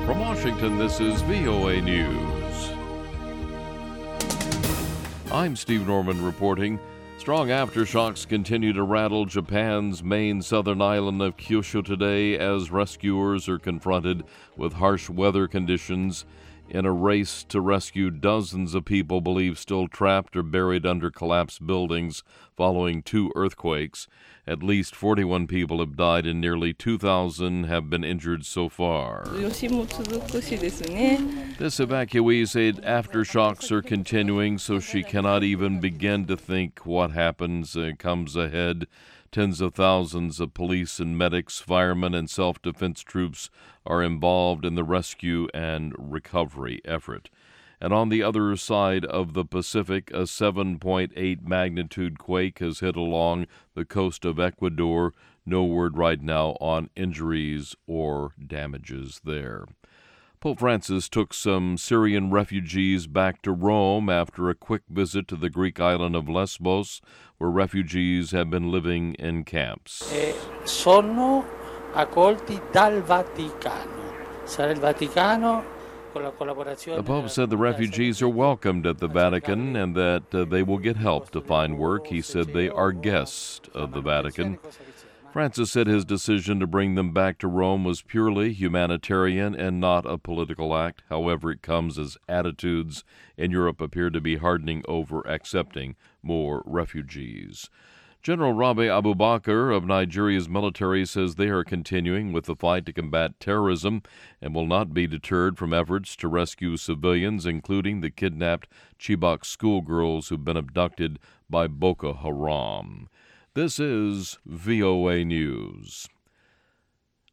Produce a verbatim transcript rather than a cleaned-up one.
From Washington, this is V O A News. I'm Steve Norman reporting. Strong aftershocks continue to rattle Japan's main southern island of Kyushu today as rescuers are confronted with harsh weather conditions in a race to rescue dozens of people believed still trapped or buried under collapsed buildings following two earthquakes. At least forty-one people have died and nearly two thousand have been injured so far. This evacuee said aftershocks are continuing, so she cannot even begin to think what happens uh, comes ahead. Tens of thousands of police and medics, firemen, and self-defense troops are involved in the rescue and recovery effort. And on the other side of the Pacific, a seven point eight magnitude quake has hit along the coast of Ecuador. No word right now on injuries or damages there. Pope Francis took some Syrian refugees back to Rome after a quick visit to the Greek island of Lesbos, where refugees have been living in camps. E sono accolti dal Vaticano. Sarà il Vaticano. The Pope said the refugees are welcomed at the Vatican and that uh, they will get help to find work. He said they are guests of the Vatican. Francis said his decision to bring them back to Rome was purely humanitarian and not a political act. However, it comes as attitudes in Europe appear to be hardening over accepting more refugees. General Rabi Abubakar of Nigeria's military says they are continuing with the fight to combat terrorism and will not be deterred from efforts to rescue civilians, including the kidnapped Chibok schoolgirls who've been abducted by Boko Haram. This is V O A News.